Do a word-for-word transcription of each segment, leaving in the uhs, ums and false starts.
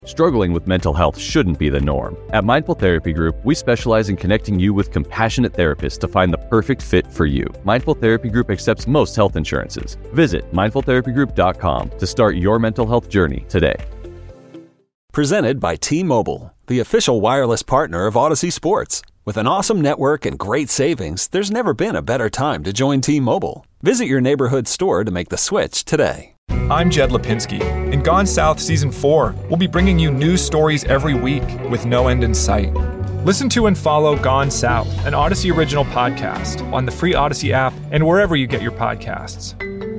Struggling with mental health shouldn't be the norm. At Mindful Therapy Group, we specialize in connecting you with compassionate therapists to find the perfect fit for you. Mindful Therapy Group accepts most health insurances. Visit mindful therapy group dot com to start your mental health journey today. Presented by T-Mobile, the official wireless partner of Odyssey Sports. With an awesome network and great savings, there's never been a better time to join T-Mobile. Visit your neighborhood store to make the switch today. I'm Jed Lipinski. In Gone South Season four, we'll be bringing you news stories every week with no end in sight. Listen to and follow Gone South, an Odyssey original podcast, on the free Odyssey app and wherever you get your podcasts.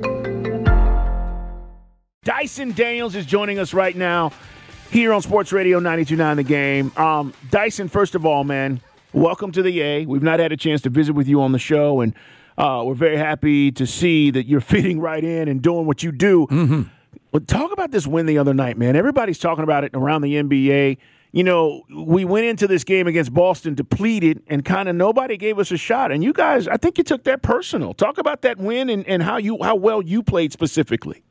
Dyson Daniels is joining us right now here on Sports Radio ninety-two point nine The Game. Um, Dyson, first of all, man, welcome to the A. We've not had a chance to visit with you on the show, and Uh, we're very happy to see that you're fitting right in and doing what you do. Mm-hmm. But talk about this win the other night, man. Everybody's talking about it around the N B A. You know, we went into this game against Boston depleted, and kind of nobody gave us a shot. And you guys, I think you took that personal. Talk about that win and, and how you how well you played specifically.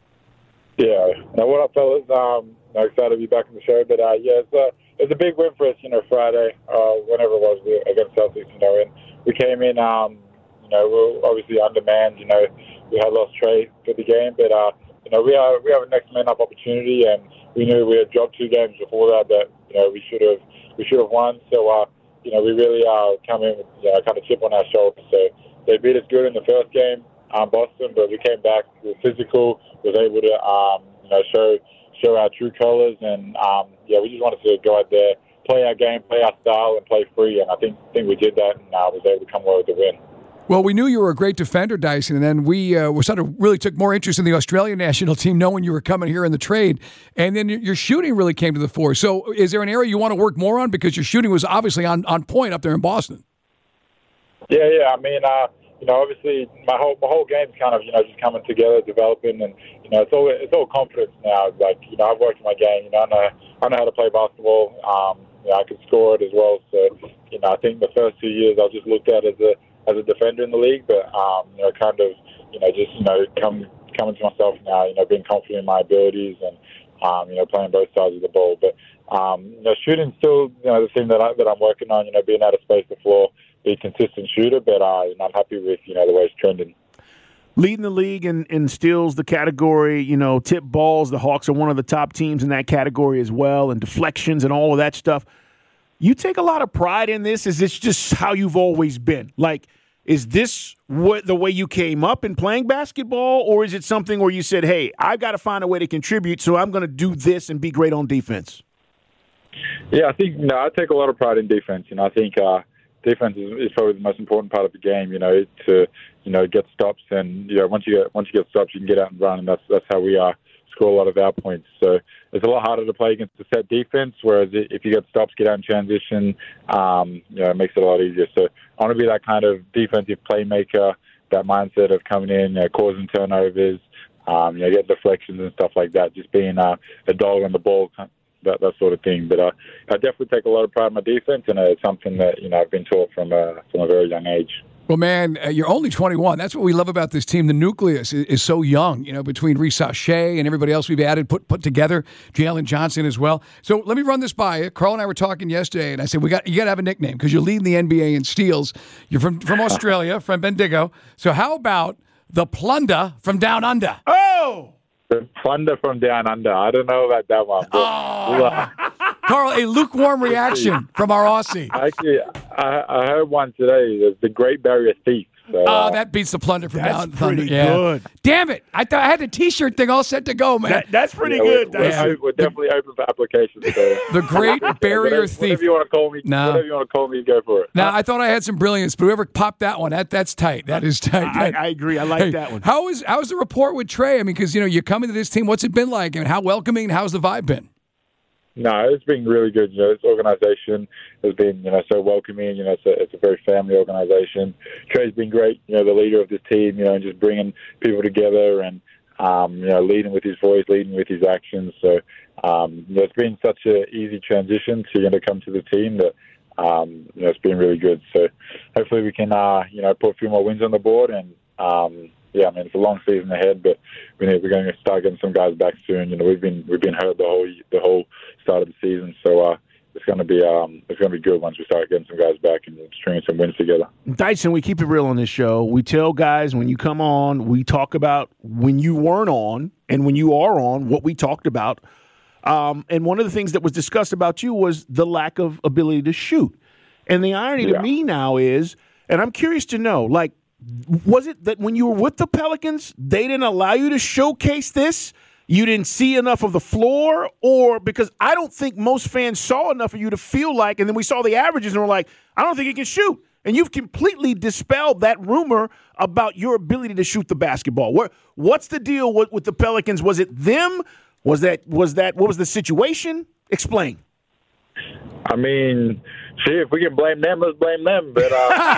Yeah. Now, what up, fellas? Um, I'm excited to be back on the show. But, uh, yeah, it's a, it's a big win for us, you know, Friday, uh, whenever it was against Celtics, you know. And we came in um, – You know, we're obviously undermanned. You know, we had lost Trey for the game, but uh, you know, we are we have a next man up opportunity, and we knew we had dropped two games before that that you know we should have we should have won. So uh, you know, we really uh, come in with you know, kind of chip on our shoulder. So they beat us good in the first game, um, Boston, but we came back, we were physical, was able to um, you know show show our true colors, and um, yeah, we just wanted to go out there, play our game, play our style, and play free. And I think think we did that, and uh, was able to come away with the win. Well, we knew you were a great defender, Dyson, and then we uh, sort of really took more interest in the Australian national team knowing you were coming here in the trade, and then your shooting really came to the fore. So is there an area you want to work more on? Because your shooting was obviously on, on point up there in Boston. Yeah, yeah. I mean, uh, you know, obviously my whole my whole game's kind of, you know, just coming together, developing, and, you know, it's all it's all confidence now. Like, you know, I've worked my game. You know, I know, I know how to play basketball. Um, you know, I can score it as well. So, you know, I think the first two years I just looked at as a as a defender in the league, but um, you know, kind of, you know, just you know, come coming to myself now, you know, being confident in my abilities and um, you know, playing both sides of the ball. But um, you know, shooting still, you know, the thing that I, that I'm working on, you know, being able to space the floor, be a consistent shooter. But uh, you know, I'm happy with you know the way it's trending. Leading the league in, in steals, the category, you know, tip balls. The Hawks are one of the top teams in that category as well, and deflections and all of that stuff. You take a lot of pride in this. Is this just how you've always been? Like, is this what the way you came up in playing basketball, or is it something where you said, hey, I've got to find a way to contribute, so I'm going to do this and be great on defense? Yeah, I think, you know, I take a lot of pride in defense. You know, I think uh, defense is, is probably the most important part of the game, you know, to, you know, get stops. And, you know, once you get, once you get stops, you can get out and run, and that's, that's how we are. Score a lot of our points. So it's a lot harder to play against a set defense, whereas if you get stops, get out in transition, um, you know, it makes it a lot easier. So I want to be that kind of defensive playmaker, that mindset of coming in, you know, causing turnovers, um, you know, get deflections and stuff like that, just being uh, a dog on the ball, that that sort of thing. But uh, I definitely take a lot of pride in my defense, and uh, it's something that, you know, I've been taught from a, from a very young age. Well, man, uh, you're only twenty-one. That's what we love about this team. The nucleus is, is so young, you know, between Reece Shea and everybody else we've added, put put together, Jalen Johnson as well. So let me run this by you. Carl and I were talking yesterday, and I said, we got you got to have a nickname because you're leading the N B A in steals. You're from, from Australia, from Bendigo. So how about the Plunder from Down Under? Oh! The Plunder from Down Under. I don't know about that one. But oh. Carl, a lukewarm reaction from our Aussie. Actually, I, I heard one today. There's the Great Barrier Thief. So, oh, uh, that beats the Plunder from that's Down Thunder. pretty Yeah. good. Damn it! I thought I had the T-shirt thing all set to go, man. That, that's pretty yeah, good. We're, That's we're, we're definitely open for applications. So. The Great Barrier whatever, Thief. Whatever you want to call me, No. whatever you want to call me, go for it. Now, I thought I had some brilliance, but whoever popped that one, that that's tight. That is tight. I, I agree. I like Hey, that one. How is how's the report with Trey? I mean, because you know you're coming to this team. What's it been like? And how welcoming? How's the vibe been? No, it's been really good. You know, this organization has been, you know, so welcoming. You know, it's a, it's a very family organization. Trey's been great. You know, the leader of this team. You know, and just bringing people together and um, you know, leading with his voice, leading with his actions. So, um, you know, it's been such an easy transition to you know come to the team that um, you know it's been really good. So, hopefully we can uh, you know put a few more wins on the board and um, yeah, I mean it's a long season ahead, but we need, we're going to start getting some guys back soon. You know, we've been we've been hurt the whole the whole start of the season, so uh, it's going to be um, it's going to be good once we start getting some guys back and stringing some wins together. Dyson, we keep it real on this show. We tell guys when you come on, we talk about when you weren't on and when you are on, what we talked about. Um, and one of the things that was discussed about you was the lack of ability to shoot. And the irony yeah. to me now is, and I'm curious to know, like, was it that when you were with the Pelicans, they didn't allow you to showcase this? You didn't see enough of the floor? Or because I don't think most fans saw enough of you to feel like, and then we saw the averages and we're like, I don't think he can shoot. And you've completely dispelled that rumor about your ability to shoot the basketball. What, what's the deal with, with the Pelicans? Was it them? Was that, was that, what was the situation? Explain. I mean, see, if we can blame them, let's blame them. But, uh,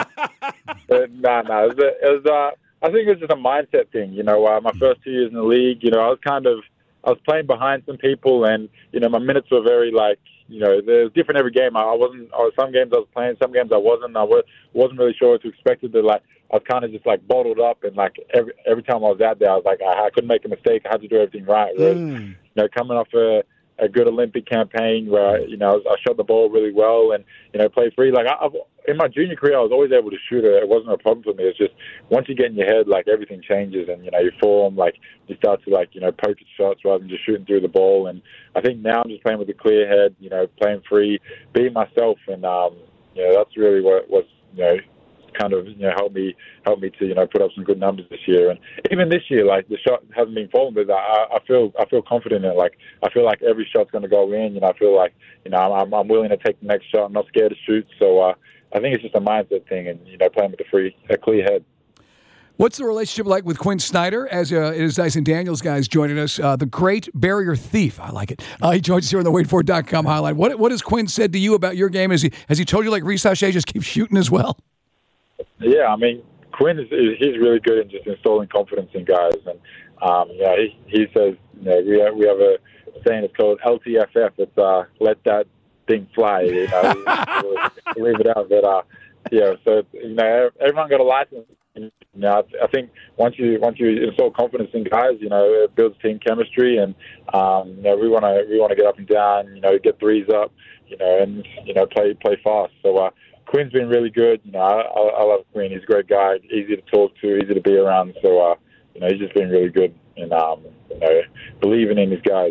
but nah, nah. It was, it was uh, I think it was just a mindset thing. You know, uh, my first two years in the league, you know, I was kind of, I was playing behind some people, and you know, my minutes were very like, you know, it was different every game. I, I wasn't. I was, some games I was playing, some games I wasn't. I was, wasn't really sure what to expect. That like, I was kind of just like bottled up, and like every every time I was out there, I was like, I, I couldn't make a mistake. I had to do everything right. Whereas, mm. you know, coming off a a good Olympic campaign where, you know, I shot the ball really well and, you know, play free. Like, I, I've, in my junior career, I was always able to shoot it. It wasn't a problem for me. It's just once you get in your head, like, everything changes and, you know, you form, like, you start to, like, you know, poke at shots rather than just shooting through the ball. And I think now I'm just playing with a clear head, you know, playing free, being myself. And, um, you know, that's really what was, you know, kind of, you know, help me help me to, you know, put up some good numbers this year. And even this year, like, the shot hasn't been falling, but I, I feel I feel confident in it. Like, I feel like every shot's going to go in. You know, I feel like, you know, I'm I'm willing to take the next shot. I'm not scared to shoot. So uh, I think it's just a mindset thing, and, you know, playing with a free, a clear head. What's the relationship like with Quinn Snyder? As uh, it is Dyson Daniels, guys, joining us, uh, the great barrier thief. I like it. Uh, he joins us here on the Wade Ford dot com highlight. What what has Quinn said to you about your game? Has he has he told you like Reece Shea just keep shooting as well? Yeah, I mean, Quinn is he's really good in just installing confidence in guys, and um, yeah, he he says, you know, we have, we have a saying, it's called L T F F. It's uh, let that thing fly. You know, leave it out. But uh, yeah, so you know, everyone got a license. You know, I think once you once you install confidence in guys, you know, it builds team chemistry, and um, you know, we want to we want to get up and down, you know, get threes up, you know, and you know, play play fast. So. Uh, Quinn's been really good. You know, I, I love Quinn. He's a great guy, easy to talk to, easy to be around. So, uh, you know, he's just been really good in, um, you know, believing in his guys.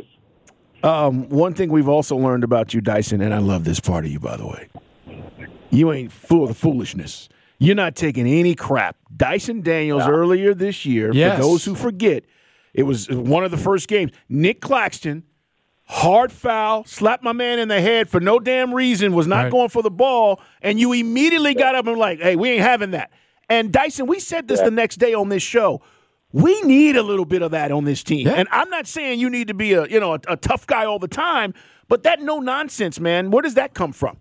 Um, one thing we've also learned about you, Dyson, and I love this part of you, by the way. You ain't full of the foolishness. You're not taking any crap. Dyson Daniels, no. earlier this year, yes. for those who forget, it was one of the first games. Nick Claxton, hard foul, slapped my man in the head for no damn reason, was not right. going for the ball, and you immediately got up and like, hey, we ain't having that. And Dyson, we said this yeah. the next day on this show. We need a little bit of that on this team. Yeah. And I'm not saying you need to be a, you know, a, a tough guy all the time, but that no nonsense, man, where does that come from?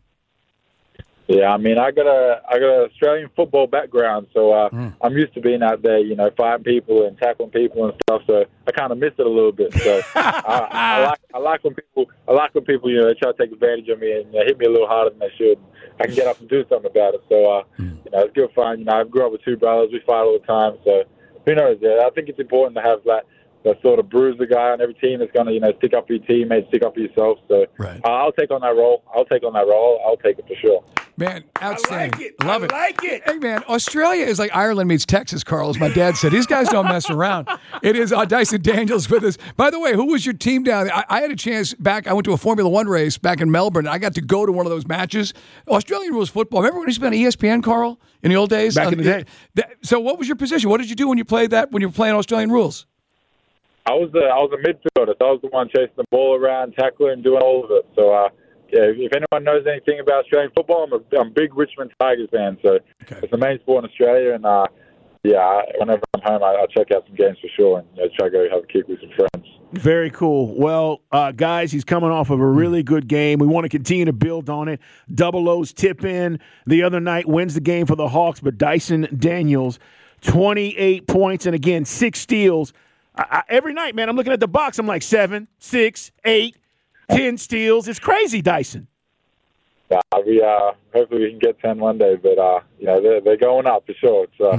Yeah, I mean, I got a I got an Australian football background, so uh, mm. I'm used to being out there, you know, fighting people and tackling people and stuff. So I kind of miss it a little bit. So I, I like I like when people I like when people you know they try to take advantage of me and uh, hit me a little harder than they should. I can get up and do something about it. So uh, mm. you know, it's good fun. You know, I grew up with two brothers. We fight all the time. So who knows? Uh, I think it's important to have that. That sort of bruiser guy on every team that's going to, you know, stick up for your teammates, stick up for yourself. So right. uh, I'll take on that role. I'll take on that role. I'll take it for sure. Man, outstanding. I like it. Love I it. like it. Hey, man, Australia is like Ireland meets Texas, Carl, as my dad said. These guys don't mess around. It is uh, Dyson Daniels with us. By the way, who was your team down there? I, I had a chance back. I went to a Formula One race back in Melbourne. I got to go to one of those matches. Australian rules football. Remember when he used to be on E S P N, Carl, in the old days? Back in the day. So what was your position? What did you do when you played that, when you were playing Australian rules? I was the I was a midfielder. So I was the one chasing the ball around, tackling, doing all of it. So, uh, yeah, if anyone knows anything about Australian football, I'm a, I'm a big Richmond Tigers fan. So okay. it's the main sport in Australia. And, uh, yeah, whenever I'm home, I, I check out some games for sure and you know, try to go have a kick with some friends. Very cool. Well, uh, guys, he's coming off of a really good game. We want to continue to build on it. Double O's tip in the other night, wins the game for the Hawks. But Dyson Daniels, twenty-eight points and, again, six steals. I, I, every night, man, I'm looking at the box. I'm like seven, six, eight, ten steals. It's crazy, Dyson. Uh, we uh, hopefully we can get ten one day, but uh, you know they're, they're going up for sure. It's uh, mm.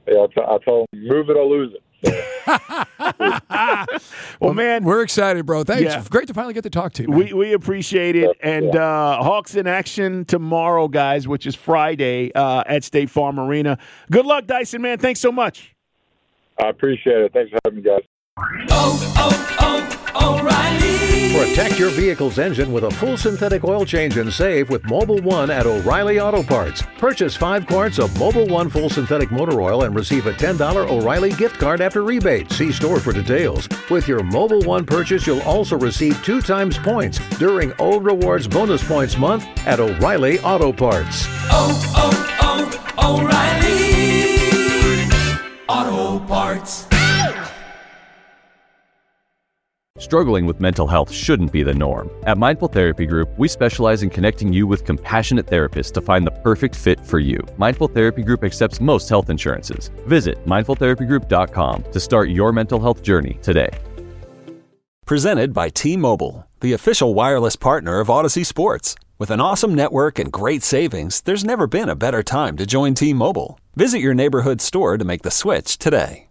yeah, I, t- I told him, move it or lose it. well, well, man, we're excited, bro. Thanks. Yeah. Great to finally get to talk to you, man. We we appreciate it. And uh, Hawks in action tomorrow, guys, which is Friday uh, at State Farm Arena. Good luck, Dyson, man. Thanks so much. I appreciate it. Thanks for having me, guys. Oh, oh, oh, O'Reilly. Protect your vehicle's engine with a full synthetic oil change and save with Mobil one at O'Reilly Auto Parts. Purchase five quarts of Mobil one full synthetic motor oil and receive a ten dollars O'Reilly gift card after rebate. See store for details. With your Mobil one purchase, you'll also receive two times points during O Rewards Bonus Points Month at O'Reilly Auto Parts. Oh, oh, oh, O'Reilly Auto Parts. Struggling with mental health shouldn't be the norm. At Mindful Therapy Group, we specialize in connecting you with compassionate therapists to find the perfect fit for you. Mindful Therapy Group accepts most health insurances. Visit mindful therapy group dot com to start your mental health journey today. Presented by T-Mobile, the official wireless partner of Odyssey Sports. With an awesome network and great savings, there's never been a better time to join T-Mobile. Visit your neighborhood store to make the switch today.